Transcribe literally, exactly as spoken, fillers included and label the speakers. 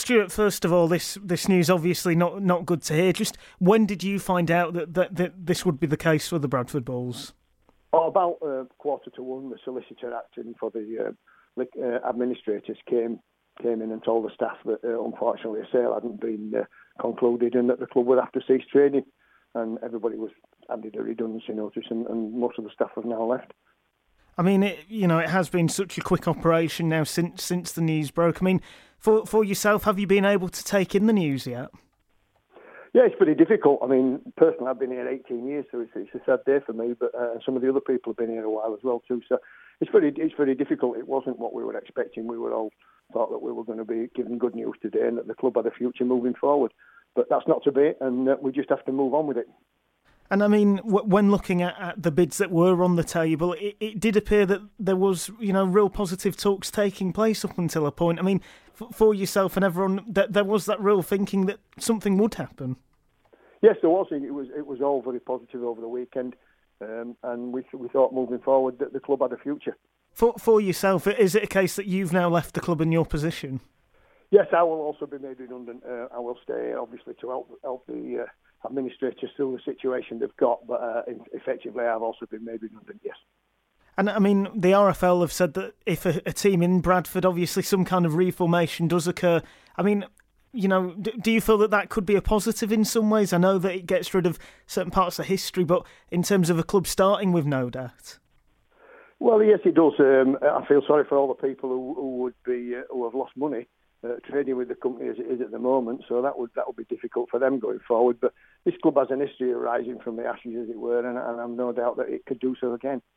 Speaker 1: Stuart, first of all, this this news obviously not not good to hear. Just when did you find out that, that, that this would be the case for the Bradford Bulls?
Speaker 2: Oh, about uh, quarter to one, the solicitor acting for the uh, uh, administrators came came in and told the staff that uh, unfortunately a sale hadn't been uh, concluded and that the club would have to cease training. And everybody was handed a redundancy notice, and, and most of the staff have now left.
Speaker 1: I mean, it, you know, it has been such a quick operation now since since the news broke. I mean, for for yourself, have you been able to take in the news yet?
Speaker 2: Yeah, it's pretty difficult. I mean, personally, I've been here eighteen years, so it's, it's a sad day for me. But uh, some of the other people have been here a while as well too. So it's very, it's very difficult. It wasn't what we were expecting. We were all thought that we were going to be given good news today and that the club had a future moving forward. But that's not to be, and uh, we just have to move on with it.
Speaker 1: And I mean, w- when looking at, at the bids that were on the table, it, it did appear that there was, you know, real positive talks taking place up until a point. I mean, f- for yourself and everyone, that there was that real thinking that something would happen.
Speaker 2: Yes, there was. It was it was all very positive over the weekend, um, and we we thought moving forward that the club had a future.
Speaker 1: For for yourself, is it a case that you've now left the club in your position?
Speaker 2: Yes, I will also be made redundant. Uh, I will stay, obviously, to help help the uh, administrators through the situation they've got, but uh, effectively I've also been made redundant, yes.
Speaker 1: And I mean, the R F L have said that if a, a team in Bradford, obviously some kind of reformation does occur, I mean, you know, d- do you feel that that could be a positive in some ways? I know that it gets rid of certain parts of history, but in terms of a club starting with no doubt.
Speaker 2: Well, yes, it does. Um, I feel sorry for all the people who, who would be uh, who have lost money uh, trading with the company as it is at the moment. So that would that would be difficult for them going forward. But this club has an history of rising from the ashes, as it were, and, and I've no doubt that it could do so again.